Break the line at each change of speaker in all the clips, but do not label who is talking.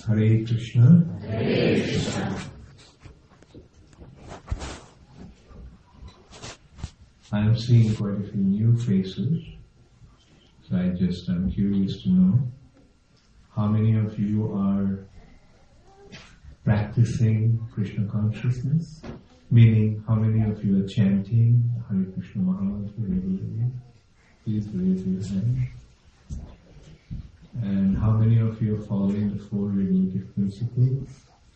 Hare Krishna.
Hare Krishna.
I am seeing quite a few new faces, so I'm curious to know how many of you are practicing Krishna consciousness, meaning how many of you are chanting Hare Krishna Mahamantra regularly. Please raise your hand. And how many of you are following the four regulative principles?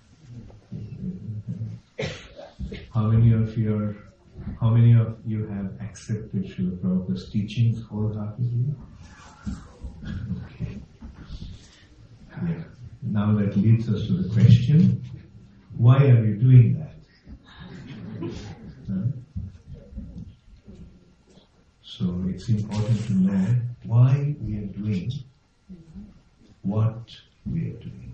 How many of you have accepted Srila Prabhupada's teachings wholeheartedly? Okay. Yeah. Now that leads us to the question, why are you doing that? So it's important to know why we are doing what we are doing.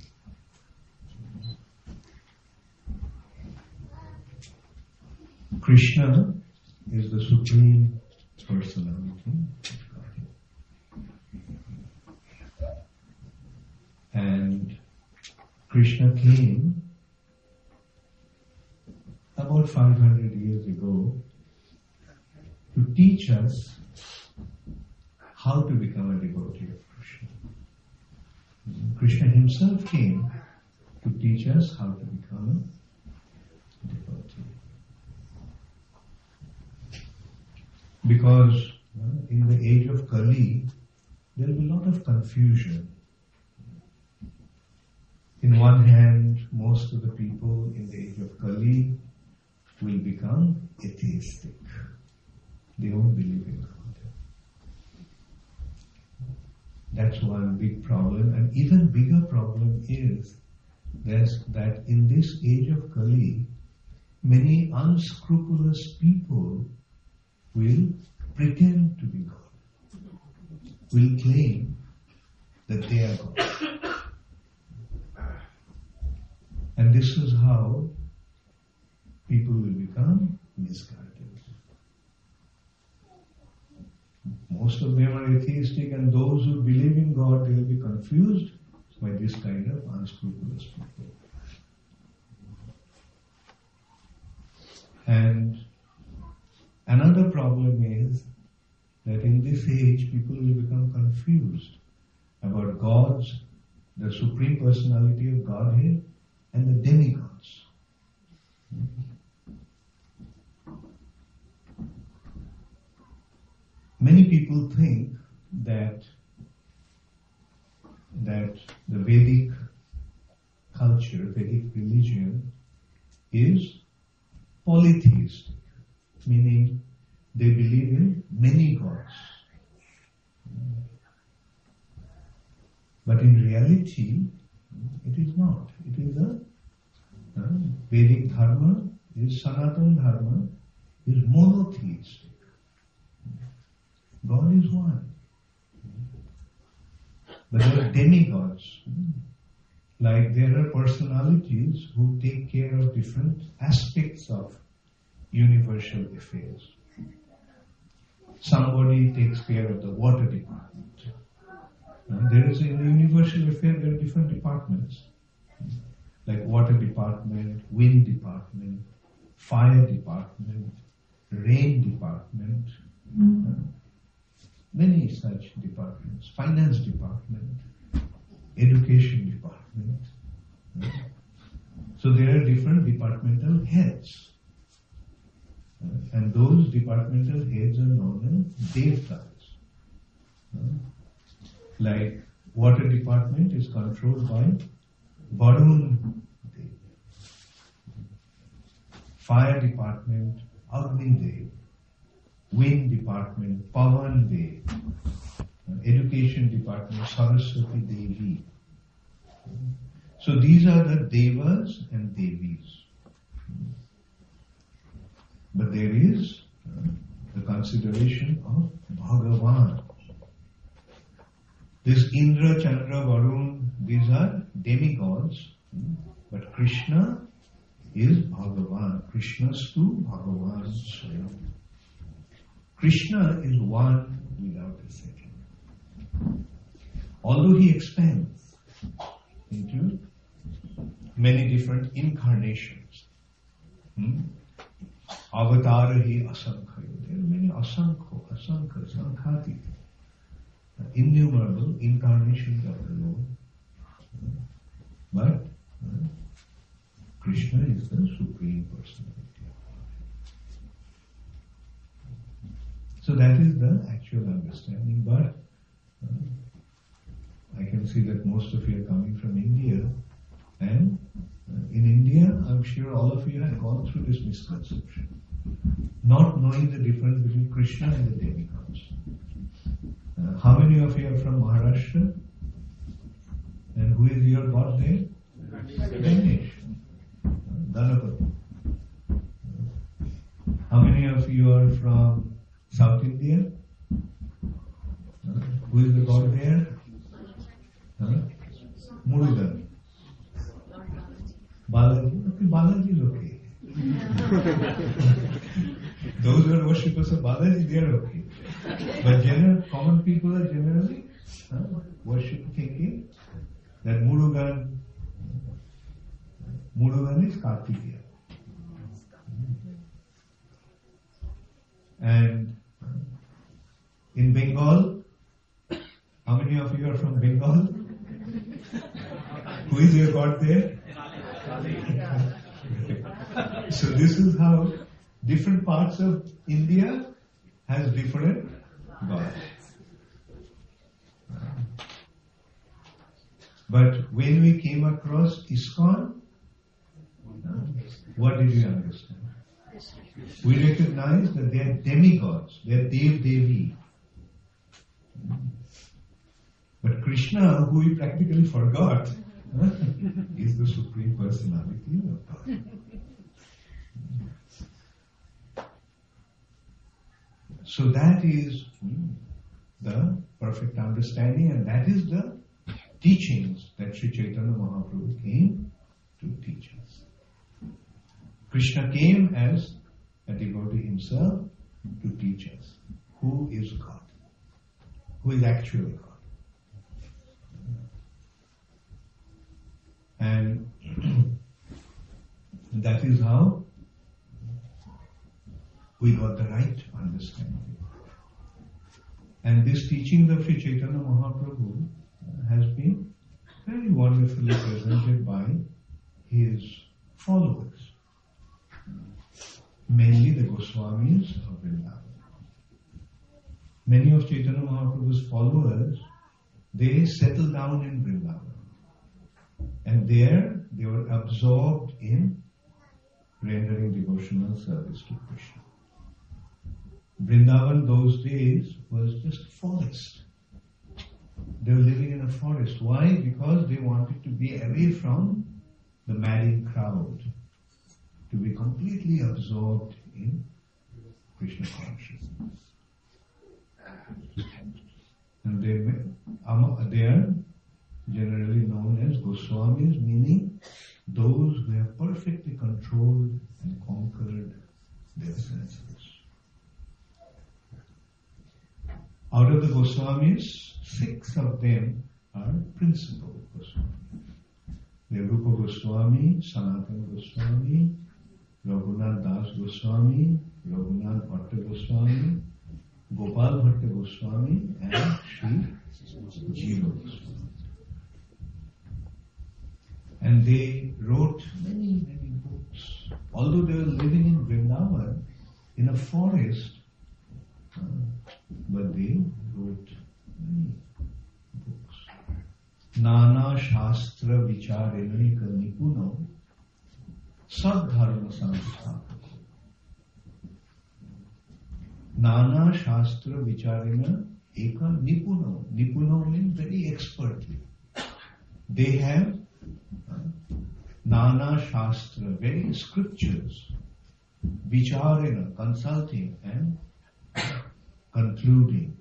Krishna is the Supreme Personality of God. And Krishna came about 500 years ago to teach us how to become a devotee of Krishna. Krishna himself came to teach us how to become a devotee. Because in the age of Kali, there will be a lot of confusion. In one hand, most of the people in the age of Kali will become atheistic. They won't believe in God. That's one big problem. And even bigger problem is that in this age of Kali, many unscrupulous people will pretend to be God, will claim that they are God. And this is how people will become misguided. Most of them are atheistic, and those who believe in God, they will be confused by this kind of unscrupulous people. And another problem is that in this age, people will become confused about gods, the Supreme Personality of Godhead, and the demigods. Many people think that the Vedic culture, Vedic religion, is polytheistic, meaning they believe in many gods. But in reality, it is not. It is Vedic Dharma, is Sanatana Dharma, is monotheistic. God is one. But there are demigods. Like there are personalities who take care of different aspects of universal affairs. Somebody takes care of the water department. There is in the universal affair, there are different departments. Like water department, wind department, fire department, rain department, many such departments, finance department, education department. So there are different departmental heads. And those departmental heads are known as devtas. Like water department is controlled by Varun Dev. Fire department, Agni Dev. Wind department, Pavan Dev. Education department, Saraswati Devi. So these are the Devas and Devis. But there is the consideration of Bhagavan. This Indra, Chandra, Varun, these are demigods, but Krishna is Bhagavan. Krishnastu Bhagavan Swayam. Krishna is one without a second. Although he expands into many different incarnations. Avatarahi asankhayo. There are many asankha, sankhati, innumerable incarnations of the Lord. But Krishna is the Supreme Personality. So that is the actual understanding. But I can see that most of you are coming from India, and in India, I'm sure all of you have gone through this misconception, not knowing the difference between Krishna and the demigods. How many of you are from Maharashtra? And who is your god there? Ganesh. Ganapati. How many of you are from South India? Who is the god there? Murugan. Balaji. Okay, Balaji is okay. Those who are worshippers of Balaji, they are okay. But common people are generally worship thinking that Murugan is Kartikeya. And in Bengal, how many of you are from Bengal? Who is your god there? So this is how different parts of India has different gods. But when we came across ISKCON, what did we understand? We recognize that they are demigods, they are Dev Devi. But Krishna, who we practically forgot, is the Supreme Personality of God. So that is the perfect understanding, and that is the teachings that Sri Chaitanya Mahaprabhu came to teach us. Krishna came as a devotee himself to teach us who is God, who is actually God. And that is how we got the right understanding. And this teaching of Sri Chaitanya Mahaprabhu has been very wonderfully presented by his followers, mainly the Goswamis of Vrindavan. Many of Chaitanya Mahaprabhu's followers, they settled down in Vrindavan. And there they were absorbed in rendering devotional service to Krishna. Vrindavan those days was just forest. They were living in a forest. Why? Because they wanted to be away from the madding crowd, to be completely absorbed in Krishna consciousness. And they are generally known as Goswamis, meaning those who have perfectly controlled and conquered their senses. Out of the Goswamis, 6 of them are principal Goswamis. They are Rupa Goswami, Sanatana Goswami, Raghunath Das Goswami, Raghunath Bhatta Goswami, Gopal Bhatta Goswami, and Sri Jiva Goswami. And they wrote many, many books. Although they were living in Vrindavan, in a forest, but they wrote many books. Nana Shastra Vicharena Eka Nipuno Sadharma Samsthapako. Nana Shastra Vicharena Eka Nipuno. Nipuno means very expertly. They have Nana Shastra, various scriptures, Vicharena, consulting and concluding.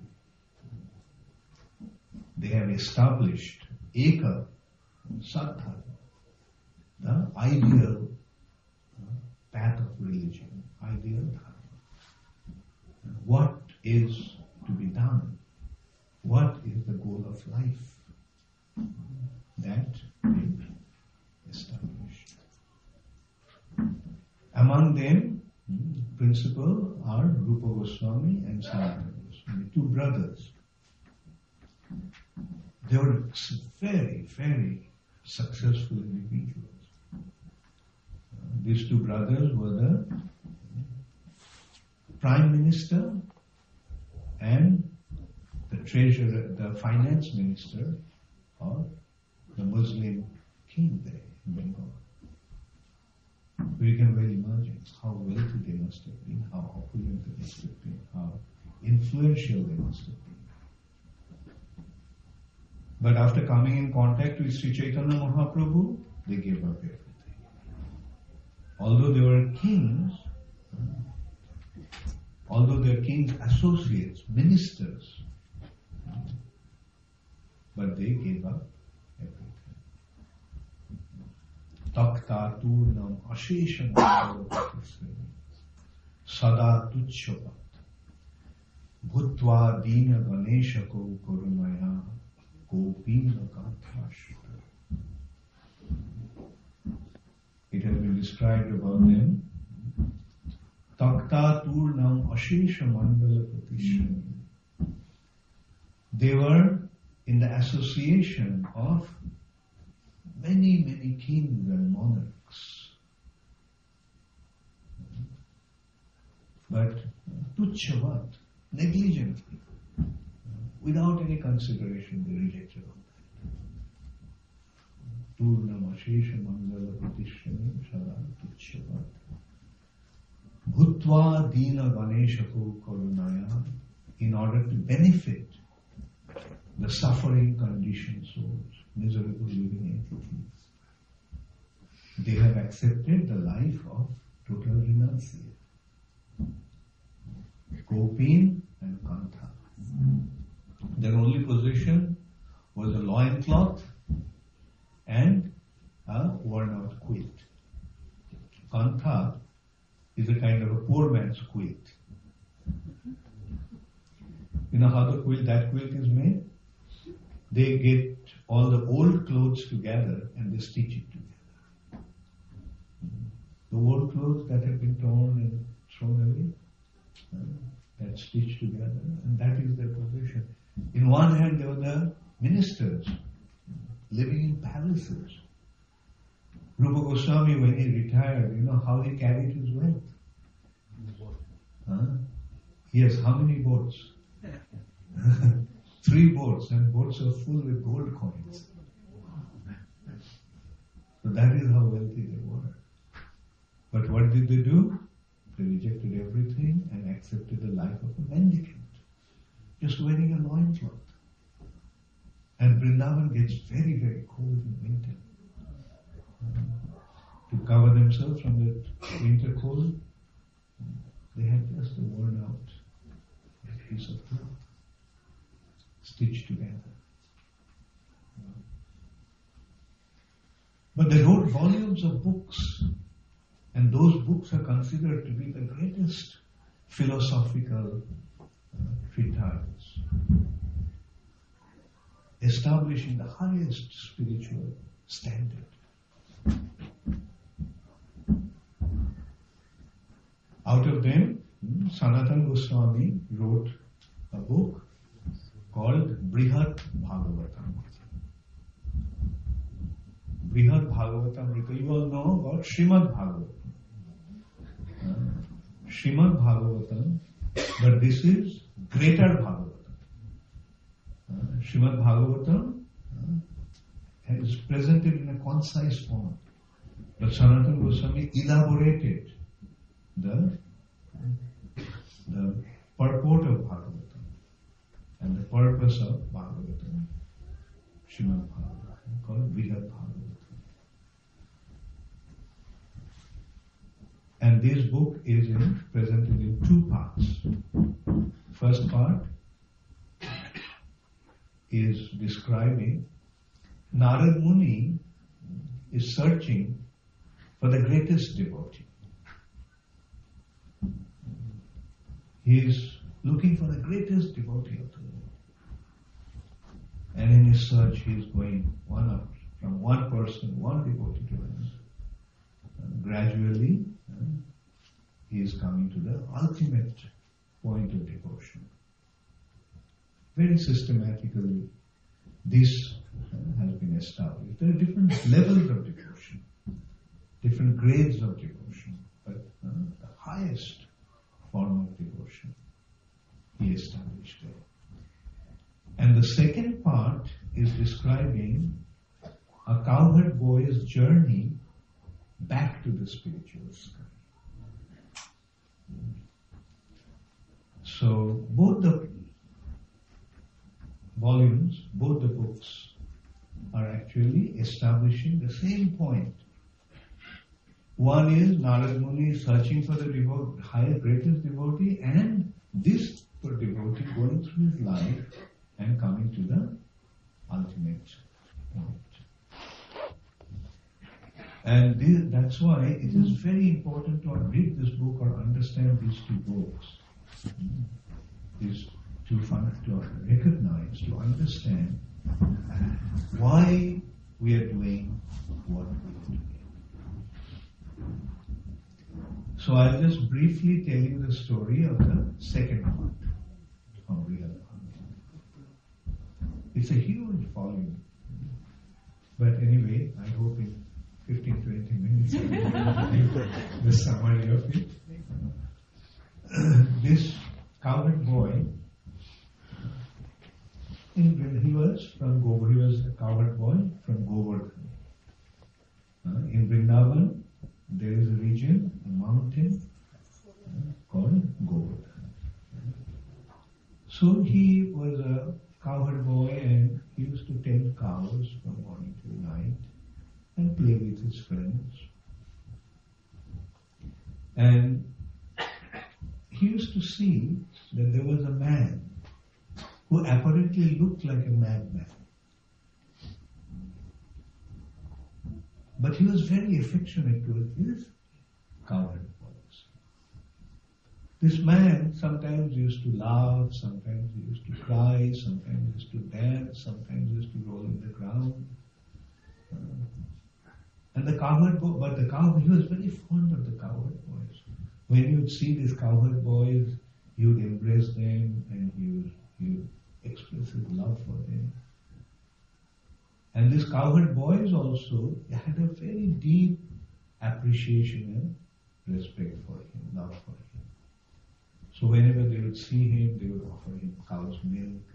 They have established Eka Sadharma, the ideal path of religion, ideal dharma. What is to be done? What is the goal of life? That they establish. principal are Rupa Goswami and Sanatana Goswami, two brothers. They were very, very successful individuals. These two brothers were the Prime Minister and the Treasurer, the Finance Minister of the Muslim king there in Bengal. We can well imagine how wealthy they must have been, how opulent they must have been, how influential they must have been. But after coming in contact with Sri Chaitanya Mahaprabhu, they gave up everything. Although they were kings, although they were kings' associates, ministers, but they gave up everything. Takta turnam ashesham sada tuchyapat bhutva dina ganeshako karunaya gopina kanthashta. It has been described about them. Takta turnam ashesha mandala pratishrami. They were in the association of many, many kings and monarchs. But tuchyavat, negligently, without any consideration, they rejected all that. Turnam ashesha mandala pratishrami sada tuchyavat. Bhutva dina ganeshako karunaya, in order to benefit the suffering conditioned souls, miserable living entities. They have accepted the life of total renunciation. Gopin and Kantha. Their only possession was a loincloth and a worn out quilt. Kantha is a kind of a poor man's quilt. You know how that quilt is made? They get all the old clothes together and they stitch it together. The old clothes that have been torn and thrown away, that's stitched together, and that is their possession. In one hand, there were the ministers living in palaces. Rupa Goswami, when he retired, you know how he carried his wealth? He has how many boats? 3 boats, and boats are full with gold coins. So that is how wealthy they were. But what did they do? They rejected everything and accepted the life of a mendicant, just wearing a loincloth. And Vrindavan gets very, very cold in winter. To cover themselves from that winter cold, they had just a worn out piece of cloth stitched together. But they wrote volumes of books, and those books are considered to be the greatest philosophical treatises, establishing the highest spiritual standard. Out of them, Sanatana Goswami wrote a book called Brihat Bhagavatam. Brihat Bhagavatam, you all know about Srimad Bhagavatam. Srimad Bhagavatam, but this is Greater Bhagavatam. Srimad Bhagavatam is presented in a concise form, but Sanatana Goswami elaborated the purport of Bhagavatam and the purpose of Bhagavatam, Srimad Bhagavatam, called Brihat Bhagavatam. And this book is presented in 2 parts. First part is describing Narad Muni is searching for the greatest devotee. He is looking for the greatest devotee of the world. And in his search he is going from one person, one devotee to another. And gradually he is coming to the ultimate point of devotion. Very systematically, this has been established. There are different levels of devotion, different grades of devotion, but the highest form of devotion he established there. And the second part is describing a cowherd boy's journey back to the spiritual sky. So both the volumes, both the books are actually establishing the same point. One is Narad Muni searching for the greatest devotee, and this devotee going through his life and coming to the ultimate point. And that's why it is very important to read this book or understand these two books. Is to recognize, to understand why we are doing what we are doing. So I'll just briefly tell you the story of the second part of Real Bhakti. It's a huge volume. But anyway, I hope in 15-20 minutes I will give the summary of it. This cowherd boy, he was a cowherd boy from Govardhan. In Vrindavan, there is a region, a mountain called Govardhan. So he was a cowherd boy and he used to tend cows from morning till night and play with his friends. And he used to see that there was a man who apparently looked like a madman. But he was very affectionate towards his cowherd boys. This man sometimes used to laugh, sometimes he used to cry, sometimes he used to dance, sometimes he used to roll in the ground. And the cowherd boy, he was very fond of the cowherd boys. When you would see these cowherd boys, he would embrace them and he would express his love for them. And these cowherd boys also had a very deep appreciation and respect for him, love for him. So whenever they would see him, they would offer him cow's milk.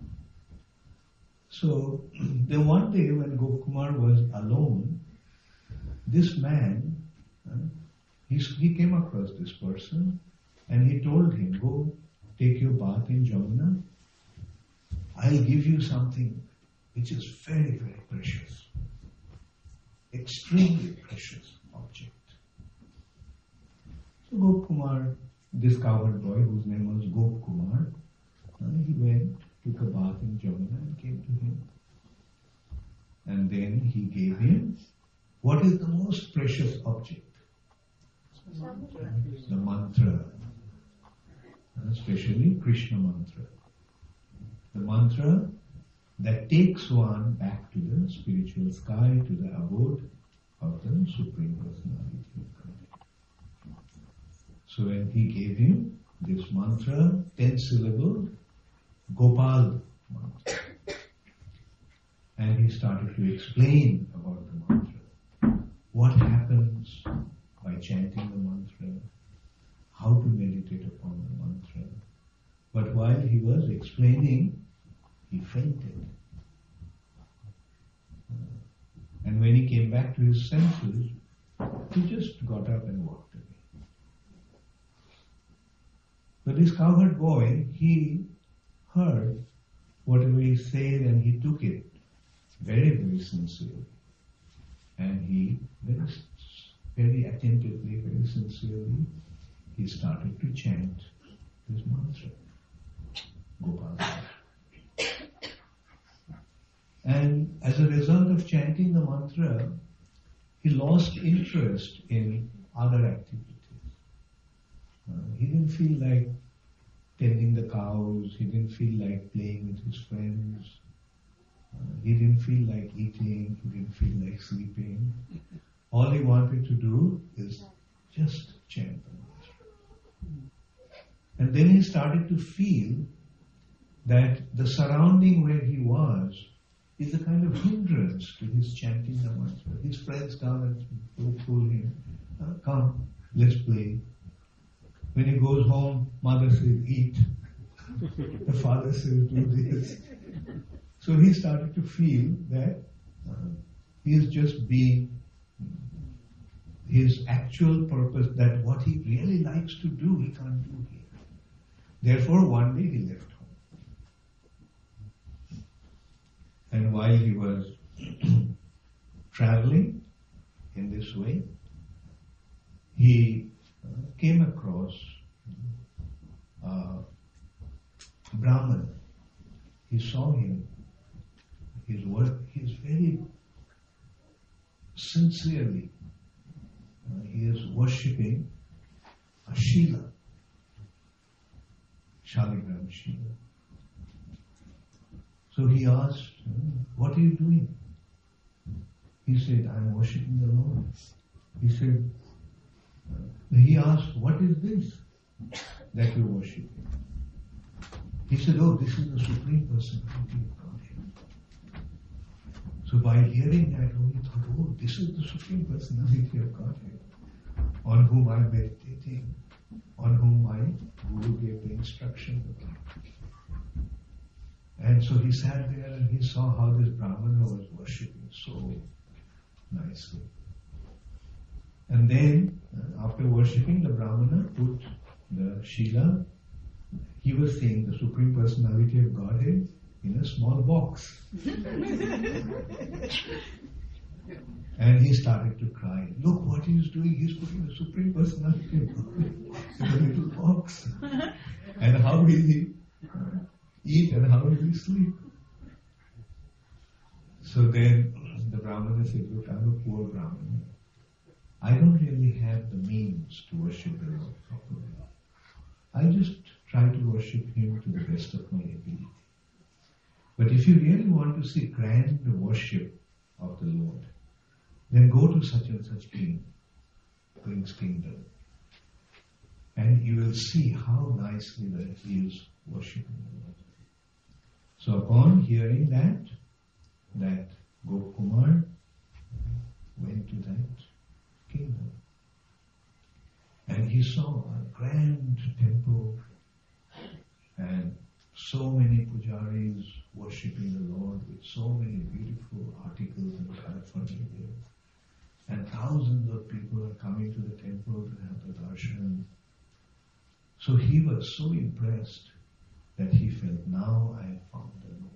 So then one day when Gopkumar was alone, this man, he came across this person and he told him, go take your bath in Jamuna. I'll give you something which is very, very precious. Extremely precious object. So Gopkumar, this cowherd boy whose name was Gopkumar, he went, took a bath in Jamuna and came to him. And then he gave him what is the most precious object? The mantra. Especially Krishna mantra. The mantra that takes one back to the spiritual sky, to the abode of the Supreme Personality of God. So when he gave him this mantra, 10 syllable, Gopal mantra. And he started to explain about the mantra. What happens by chanting the mantra, how to meditate upon the mantra. But while he was explaining, he fainted. And when he came back to his senses, he just got up and walked away. But this cowherd boy, he heard whatever he said and he took it very, very sincerely. And he very attentively, very sincerely, he started to chant this mantra, Gopal. And as a result of chanting the mantra, he lost interest in other activities. He didn't feel like tending the cows, he didn't feel like playing with his friends, he didn't feel like eating, he didn't feel like sleeping. All he wanted to do is just chant the mantra. started to feel that the surrounding where he was is a kind of hindrance to his chanting the mantra. His friends come and pull him, come, let's play. When he goes home, mother says, eat. The father says, do this. So he started to feel that he is just being his actual purpose, that what he really likes to do, he can't do here. Therefore, one day he left home. And while he was traveling in this way, he came across Brahman. He saw him, his work, he's very sincerely, he is worshipping a Shila, Shaligram Shila. So he asked, what are you doing? He said, I'm worshipping the Lord. He asked, what is this that you're worshipping? He said, oh, this is the Supreme Personality of Godhead. So by hearing that, he thought, oh, this is the Supreme Personality of Godhead, on whom I'm meditating, on whom my Guru gave the instruction. And so he sat there and he saw how this Brahmana was worshipping so nicely. And then, after worshipping, the Brahmana put the Shila, he was saying the Supreme Personality of Godhead, in a small box. And he started to cry. Look what he's doing. He's putting the Supreme Personality of Godhead in a little box. And how will he eat and how will he sleep? So then the Brahmana said, look, I'm a poor Brahmana. I don't really have the means to worship the Lord properly. I just try to worship Him to the best of my ability. But if you really want to see grand worship of the Lord, then go to such and such king, King's kingdom, and you will see how nicely that he is worshipping the Lord. So upon hearing that Gopkumar went to that kingdom. And he saw a grand temple and so many pujaris worshipping the Lord with so many beautiful articles and paraphernalia there. And thousands of people are coming to the temple to have the darshan. So he was so impressed that he felt, now I have found the Lord.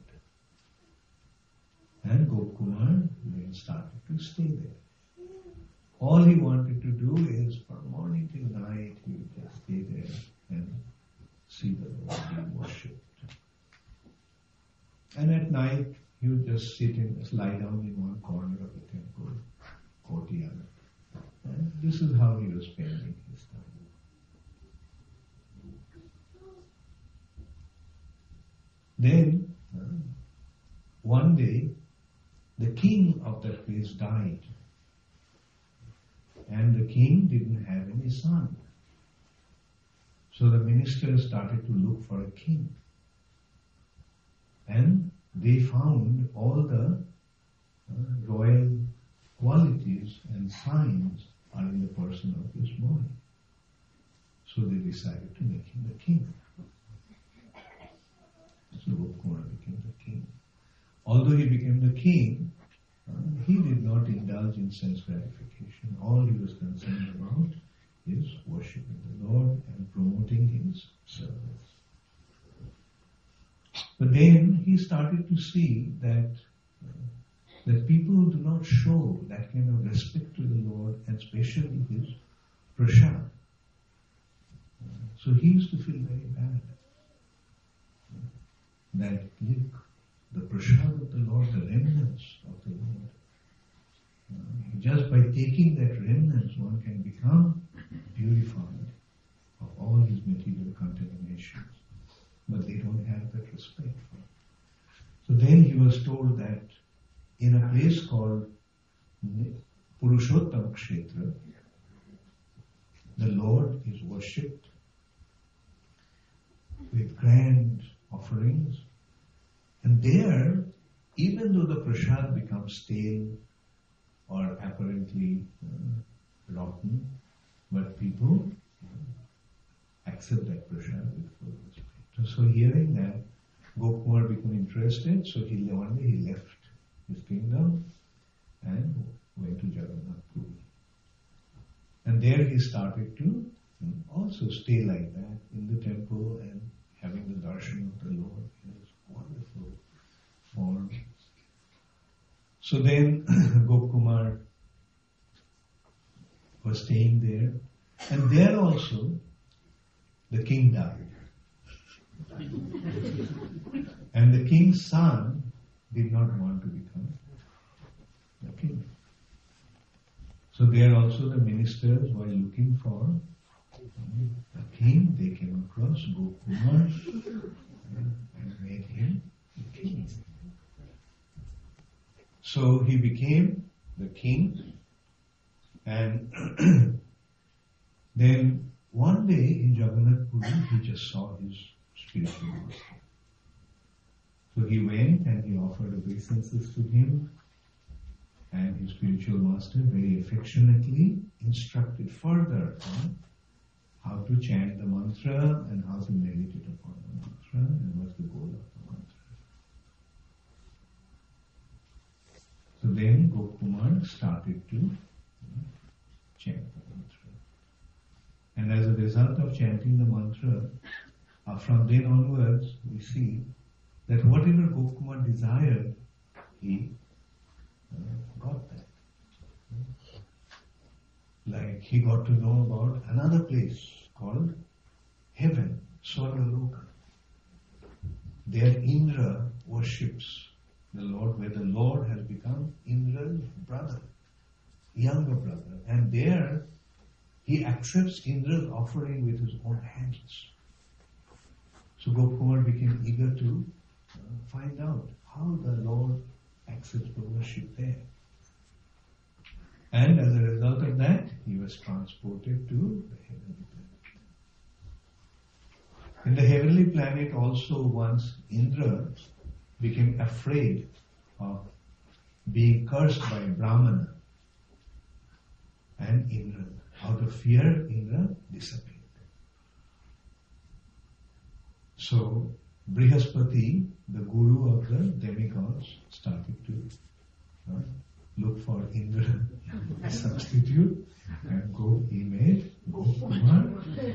And Gopkumar then started to stay there. All he wanted to do is from morning till night he would just stay there and see the Lord being worshipped. And at night he would just lie down in one corner of the temple courtyard. And this is how he was spending his time. Then one day the king of that place died. And the king didn't have any son. So the ministers started to look for a king. And they found all the royal qualities and signs are in the person of this boy. So they decided to make him the king. So Gopkumar became the king. Although he became the king, he did not indulge in sense gratification. All he was concerned about is worshipping the Lord and promoting His service. But then he started to see that people do not show that kind of respect to the Lord, and especially His prasad. So he used to feel very bad. That, look, the prasad of the Lord, the remnants of the Lord, just by taking that remnants, one can become purified of all his material contaminations. But they don't have that respect for it. So then he was told that in a place called Purushottam Kshetra, the Lord is worshipped with grand offerings. And there, even though the prasad becomes stale or apparently rotten, but people accept that prasad with full respect. So hearing that, Gopkumar became interested, so one day he left his kingdom and went to Jagannath Puri. And there he started to also stay like that in the temple and having the darshan of the Lord in his wonderful form. So then Gopkumar was staying there, and there also the king died. And the king's son did not want to become the king. So there also the ministers were looking for the king. They came across Gopkumar and made him the king. So he became the king, and then one day in Jagannath Puri he just saw his spiritual master. So he went and he offered obeisances to him, and his spiritual master very affectionately instructed further on how to chant the mantra and how to meditate upon the mantra and what's the goal of the mantra. So then Gopkumar started to chant the mantra. And as a result of chanting the mantra, from then onwards we see that whatever Gopkumar desired, he got that. Like he got to know about another place called heaven, Swargaloka. There Indra worships the Lord, where the Lord has become Indra's brother, younger brother. And there he accepts Indra's offering with his own hands. So Gopkumar became eager to find out how the Lord accepts the worship there. And as a result of that, he was transported to the heavenly planet. In the heavenly planet also once Indra became afraid of being cursed by Brahmana. And Indra, out of fear, Indra disappeared. So Brihaspati, the guru of the demigods, started to look for Indra a substitute, and he made Gopkumar.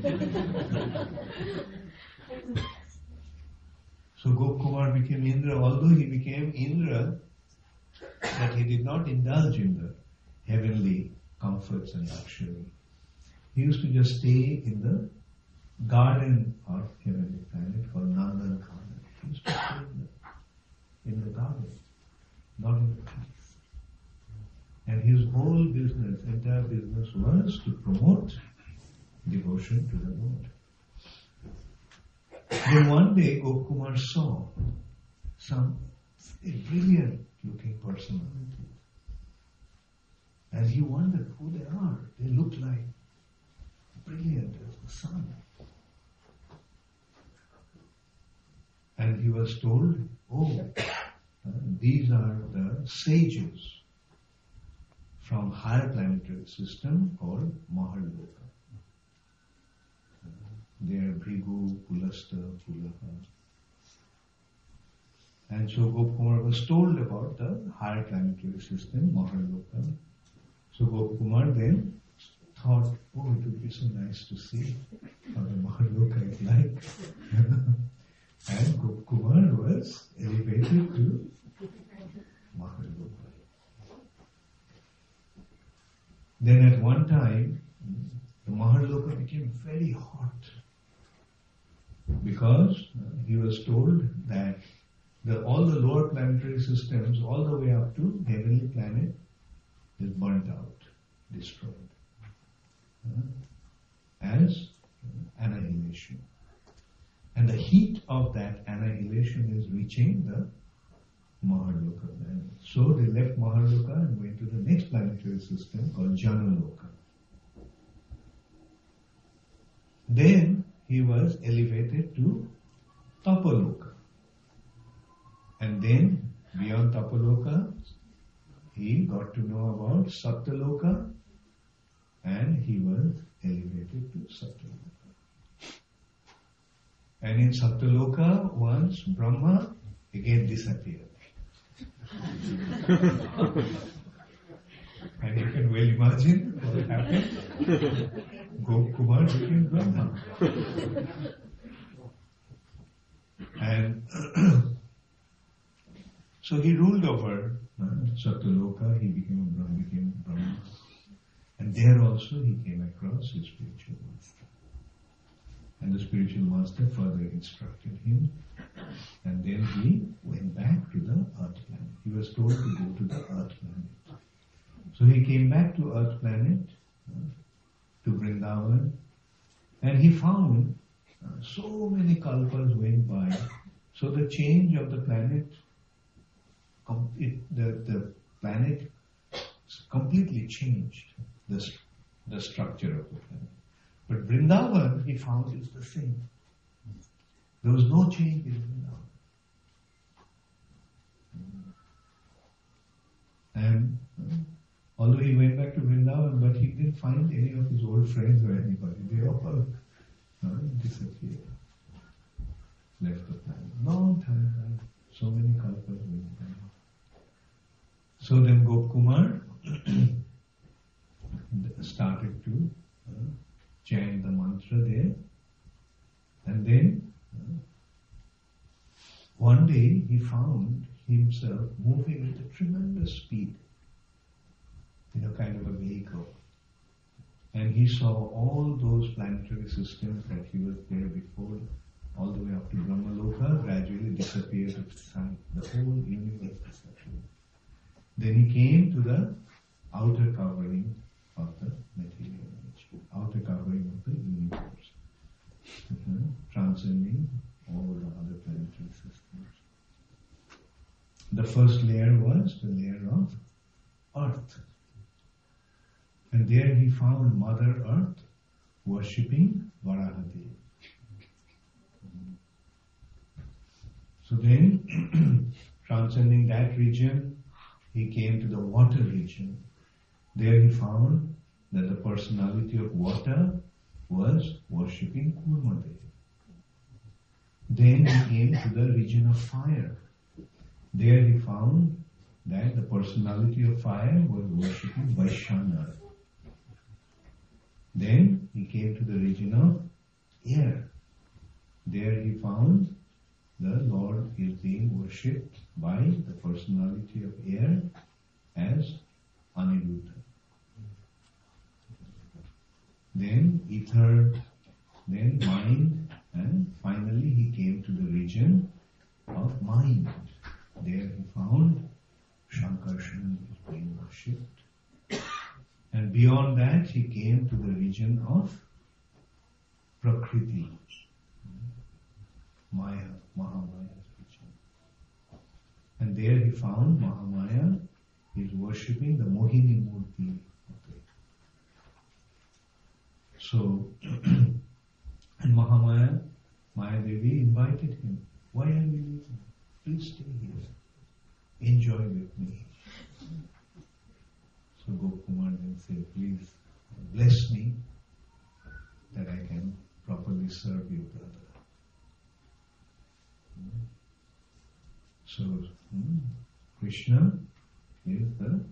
So Gopkumar became Indra, although he became Indra, but he did not indulge in the heavenly comforts and luxury. He used to just stay in the garden of heavenly planet called Nandan Garden. He used to stay in the garden, not in the palace. And his whole business, entire business, was to promote devotion to the Lord. Then one day Gopkumar saw some brilliant looking personality. And he wondered who they are. They look like brilliant as the sun. And he was told, these are the sages from higher planetary system called Maharloka. They are Bhrigu, Pulasta, Pulaha. And so Gopkumar was told about the higher planetary system, Maharloka. So Gopkumar then thought, it would be so nice to see how the Maharloka is like. And Gopkumar was elevated to Maharloka. Then at one time, the Maharloka became very hot because he was told that all the lower planetary systems, all the way up to heavenly planet, is burnt out, destroyed, as annihilation. And the heat of that annihilation is reaching the Maharloka planet. So they left Maharloka and went to the next planetary system called Janaloka. Then he was elevated to Tapaloka. And then, beyond Tapaloka, he got to know about Satyaloka, and he was elevated to Satyaloka. And in Satyaloka, once Brahma again disappeared. And you can well imagine what happened. Gopkumar became Brahma. And so he ruled over Satyaloka, he became Brahma. And there also he came across his spiritual master. And the spiritual master further instructed him. And then he went back to the earth planet. He was told to go to the earth planet. So he came back to earth planet, to Vrindavan, and he found so many kalpas went by. So the change of the planet, the planet completely changed the structure of the planet. But Vrindavan, he found, is the same. There was no change in Vrindavan. And although he went back to Vrindavan, but he didn't find any of his old friends or anybody. They all disappeared, left the planet. Long time, so many kalpas went by. So then Gopkumar started to chant the mantra there. And then one day he found himself moving with a tremendous speed in a kind of a vehicle. And he saw all those planetary systems that he was there before, all the way up to Brahmaloka, gradually disappeared at sight. The whole universe disappeared. Then he came to the outer covering of the material nature, outer covering of the universe, transcending all the other planetary systems. The first layer was the layer of earth. And there he found Mother Earth worshipping Varahadev. So then, transcending that region, he came to the water region. There he found that the personality of water was worshipping Kurmadev. Then he came to the region of fire. There he found that the personality of fire was worshipping Vaishnav. Then he came to the region of air. There he found the Lord is being worshipped by the personality of air as Aniruddha. Then ether, then mind, and finally he came to the region of mind. There he found Shankarshan is being worshipped. And beyond that, he came to the region of Prakriti, Maya, Mahamaya's region. And there he found Mahamaya is worshipping the Mohini Murti of it. So, and Mahamaya, Maya Devi invited him, why are you leaving? Please stay here. Enjoy with me. So Gopkumar then said, please bless me that I can properly serve you, brother. So Krishna is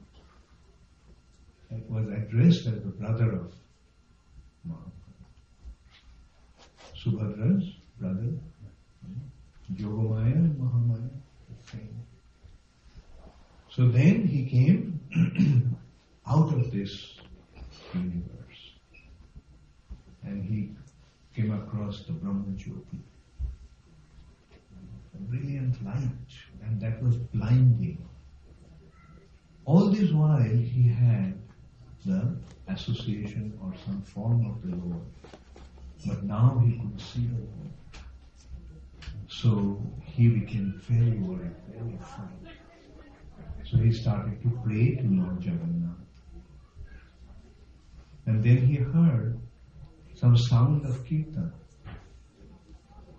was addressed as the brother of Mahabharata. Subhadra's brother, Yogamaya and Mahamaya, the same. So then he came out of this universe and he came across the Brahma Jyoti, a brilliant light, and that was blinding. All this while he had the association or some form of the Lord, but now he could see the Lord. So he became very worried, very afraid. So he started to pray to Lord Jagannath. And then he heard some sound of kirtan.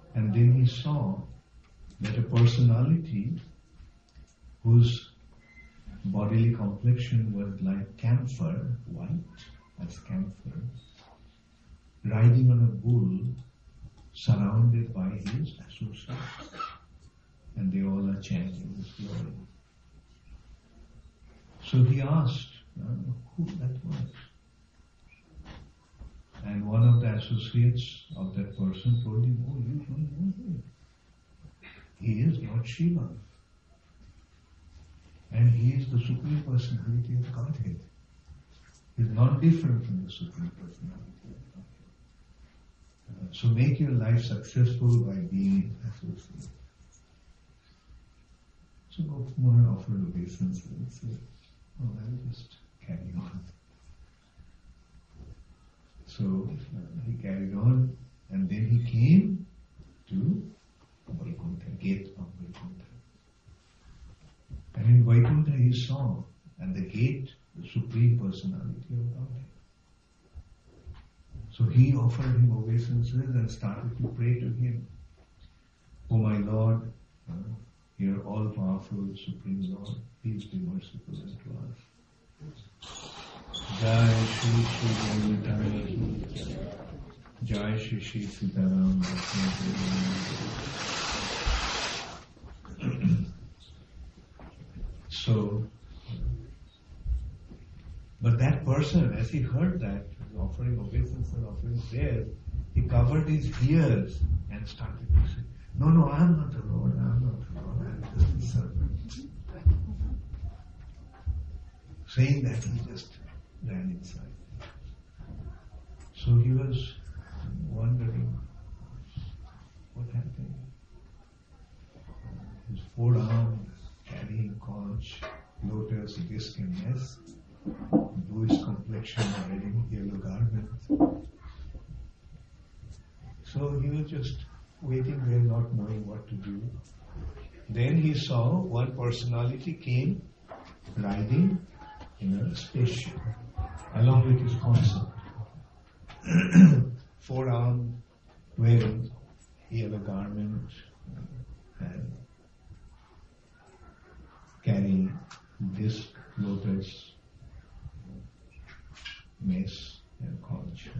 And then he saw that a personality whose bodily complexion was like camphor, white as camphor, riding on a bull, surrounded by his associates. And they all are chanting his glory. So he asked who that was. And one of the associates of that person told him, oh, you don't know him. He is Lord Shiva. And he is the Supreme Personality of Godhead. He is not different from the Supreme Personality of Godhead. So make your life successful by being associated. So Gokumar offered obeisance and said, oh, I'll just carry on. So he carried on, and then he came to Vaikuntha, gate of Vaikuntha. And in Vaikuntha he saw at the gate the Supreme Personality of Godhead. So he offered him obeisances and started to pray to him. O my Lord, you're all-powerful, Supreme Lord, please be merciful unto us. Jai Shri Shri Gaurita, Jai Shri Shri Sitaram. So, but that person, as he heard that, offering obeisance and offering prayers, he covered his ears and started to say, no, I am not the Lord, I am just the servant. Saying that, he just ran inside. So he was wondering what happened. His forearm carrying conch, lotus, disc and nest, bluish complexion, wearing yellow garments. So he was just waiting there, not knowing what to do. Then he saw one personality came riding in a spaceship along with his consort. Forearm wearing yellow garment and carrying disc, lotus, mace and conch.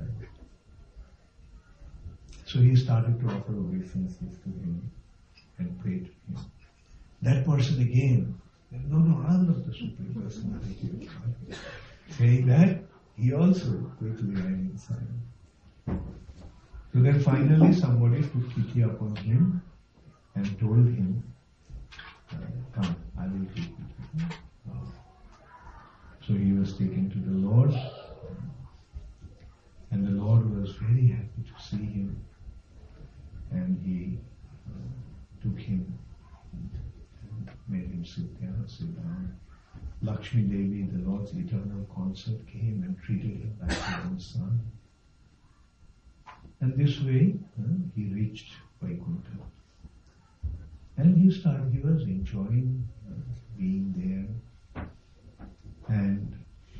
So he started to offer obeisances to him and pray to him. That person again, no, I'm not the Supreme Personality of God. Saying that, he also quickly ran inside. So then finally somebody took pity upon him and told him, come, I will take you to him. So he was taken to the Lord, and the Lord was very happy to see him, and he took him and made him sit down. Lakshmi Devi, the Lord's eternal consort, came and treated him like her own son. And this way, he reached Vaikuntha. And he was enjoying being there. And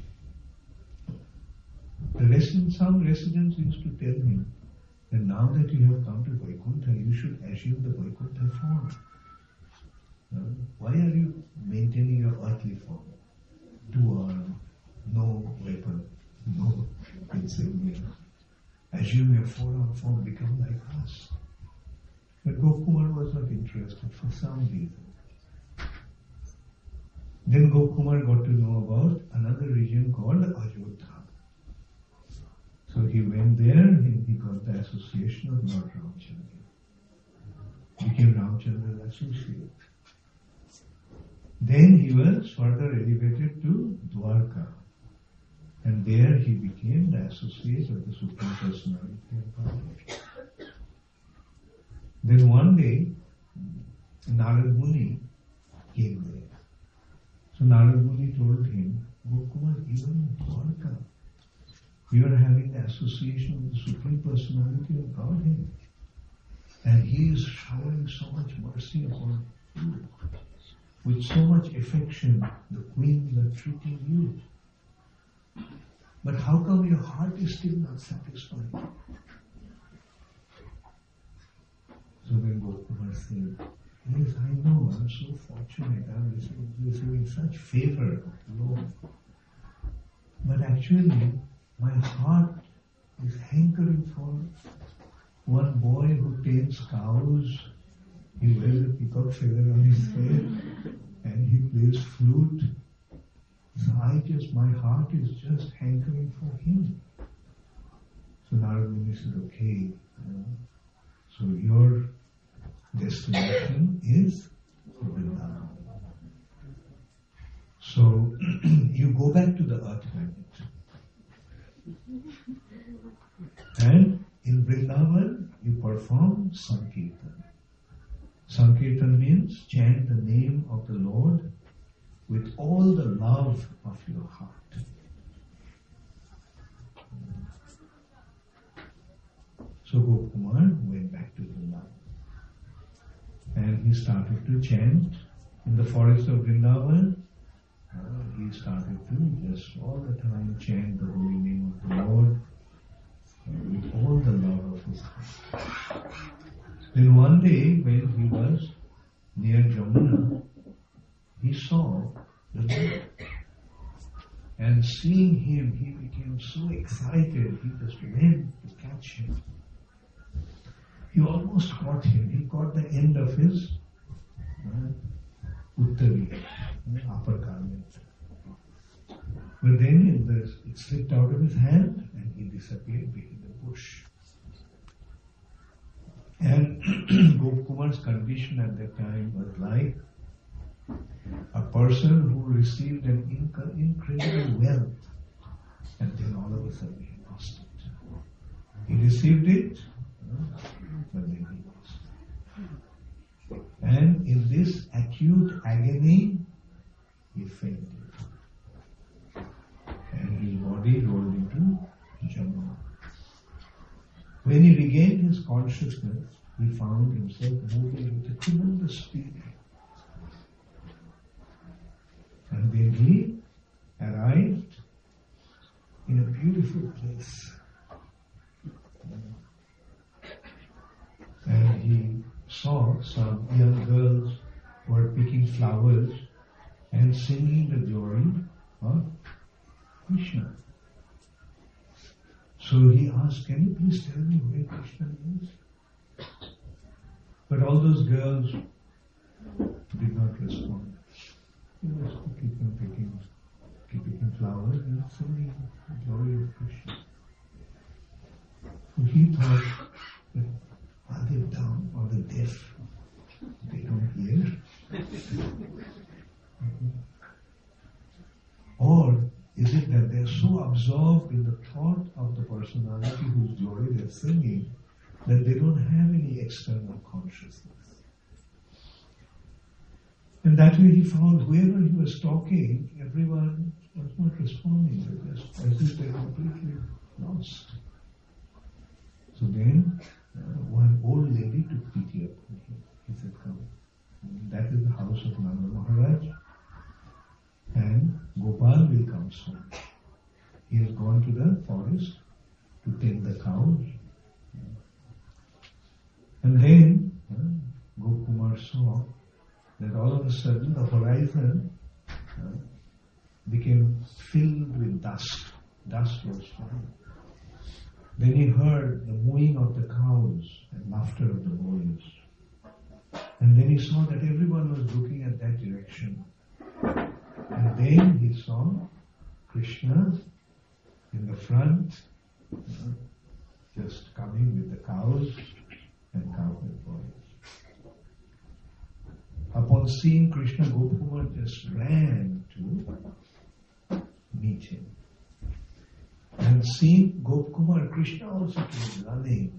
some residents used to tell him that now that you have come to Vaikuntha, you should assume the Vaikuntha form. Why are you maintaining your earthly form? 2 arms, no weapon, no insignia. Assume your 4-arm form, become like us. But Gokumar was not interested for some reason. Then Gokumar got to know about another region called Ayodhya. So he went there and he got the association of Lord Ramchandra. Became Ramchandra's associate. Then he was further elevated to Dwarka. And there he became the associate of the Supreme Personality of Godhead. Then one day, Narad Muni came there. So Narad Muni told him, Gokumar, even in Dwarka, you are having the association of the Supreme Personality of Godhead. And he is showering so much mercy upon you. With so much affection, the queens are treating you. But how come your heart is still not satisfied? So then Gopkumar said, yes, I know, I'm so fortunate, I'm receiving such favor of the Lord. But actually, my heart is hankering for one boy who tends cows. He wears a peacock feather on his head and he plays flute. So my heart is just hankering for him. So Narada Muni said, okay, so your destination is Vrindavan. So you go back to the earth planet. And in Vrindavan, you perform Sankirtan. Sankirtan means chant the name of the Lord with all the love of your heart. So Gopkumar went back to Vrindavan. And he started to chant in the forest of Vrindavan. He started to just all the time chant the holy name of the Lord with all the love of his heart. Then one day when he was near Jamuna, he saw the Lord. And seeing him, he became so excited, he just ran to catch him. He almost caught him. He caught the end of his uttari, upper garment. But then it slipped out of his hand and he disappeared behind the bush. And Gopkumar's condition at that time was like a person who received an incredible wealth and then all of a sudden he lost it. He received it, but then he lost it. And in this acute agony, he fainted. And his body rolled into Jamuna. When he regained his consciousness, he found himself moving with a tremendous speed. And then he arrived in a beautiful place. And he saw some young girls who were picking flowers and singing the glory of Krishna. So he asked, can you please tell me where Krishna is? But all those girls did not respond. They just keep on picking flowers and singing the glory of Krishna. So he thought, that, are they dumb or they deaf? They don't hear. Or is it that they're so absorbed in the thought of the personality whose glory they're singing that they don't have any external consciousness? And that way he found whoever he was talking, everyone was not responding. They just as if they're completely lost. So then one old lady took pity upon him. He said, come, that is the house of Nanda Maharaj. And Gopal will come soon. He has gone to the forest to tend the cows. And then Gopkumar saw that all of a sudden the horizon became filled with dust. Dust was falling. Then he heard the mooing of the cows and laughter of the boys. And then he saw that everyone was looking at that direction. And then he saw Krishna in the front, just coming with the cows and cowherd boys. Upon seeing Krishna, Gopkumar just ran to meet him. And seeing Gopkumar, Krishna also came running.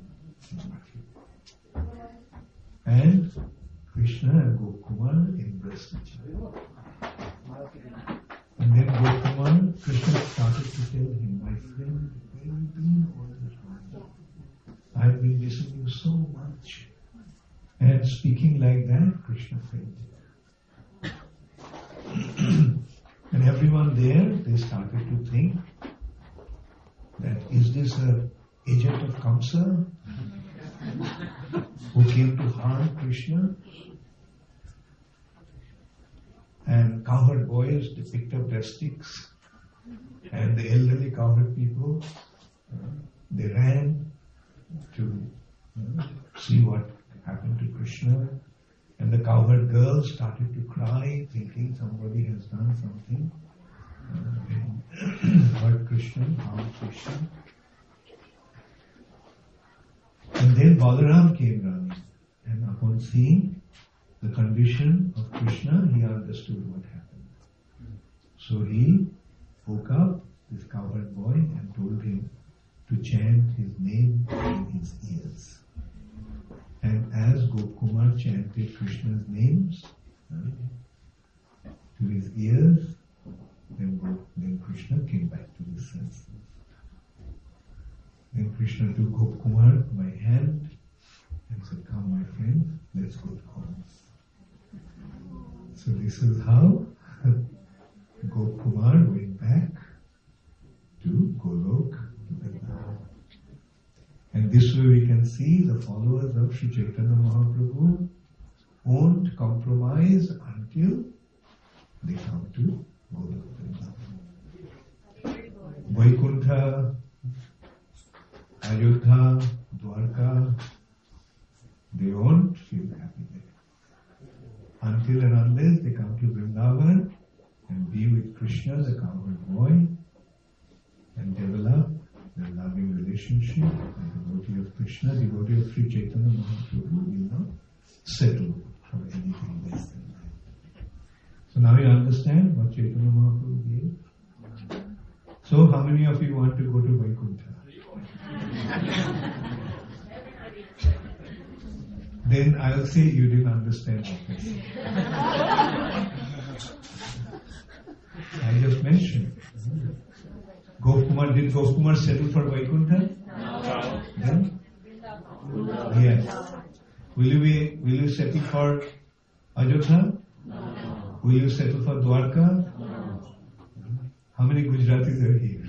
And Krishna and Gopkumar embraced each other. And then Gopkumar, Krishna started to tell him, my friend, where have you been all this while? I've been missing you so much. And speaking like that, Krishna fainted. And everyone there, they started to think that is this an agent of Kamsa? who came to harm Krishna. And cowherd boys, they picked up their sticks. And the elderly cowherd people, they ran to see what happened to Krishna. And the cowherd girls started to cry, thinking somebody has done something. Hurt Krishna, harmed Krishna. And then Balaram came running. And upon seeing the condition of Krishna, he understood what happened. So he woke up this cowherd boy and told him to chant his name in his ears. And as Gopkumar chanted Krishna's names to his ears, then Krishna came back to his senses. Then Krishna took Gopkumar by hand and said, "Come, my friend, let's go to home." So this is how Gopkumar went back to Golok, to Vrindavan. And this way we can see the followers of Sri Chaitanya Mahaprabhu won't compromise until they come to Golok Vrindavan. Vaikuntha, Ayodhya, Dwarka, they won't feel happy there. Until and unless they come to Vrindavan and be with Krishna, the cowherd boy, and develop their loving relationship, the devotee of Krishna, devotee of Sri Chaitanya Mahaprabhu will not settle for anything less than that. So now you understand what Chaitanya Mahaprabhu gave? So how many of you want to go to Vaikuntha? Then I'll say you didn't understand what I said. I just mentioned. Did Gopkumar settle for Vaikuntha? No. Then? Yes. Will you settle for Ayodhya? No. Will you settle for Dwarka? No. How many Gujaratis are here?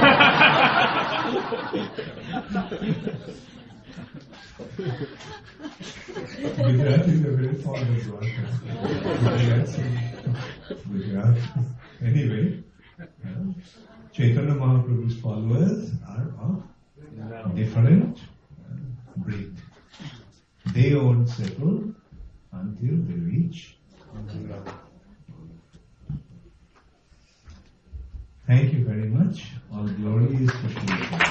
Gujaratis are very fond of Dwarka. Gujarat. Anyway, Chaitanya Mahaprabhu's followers are of different breed. They won't settle until they reach Vrindavan. Thank you very much. All glory is to Shri Krishna.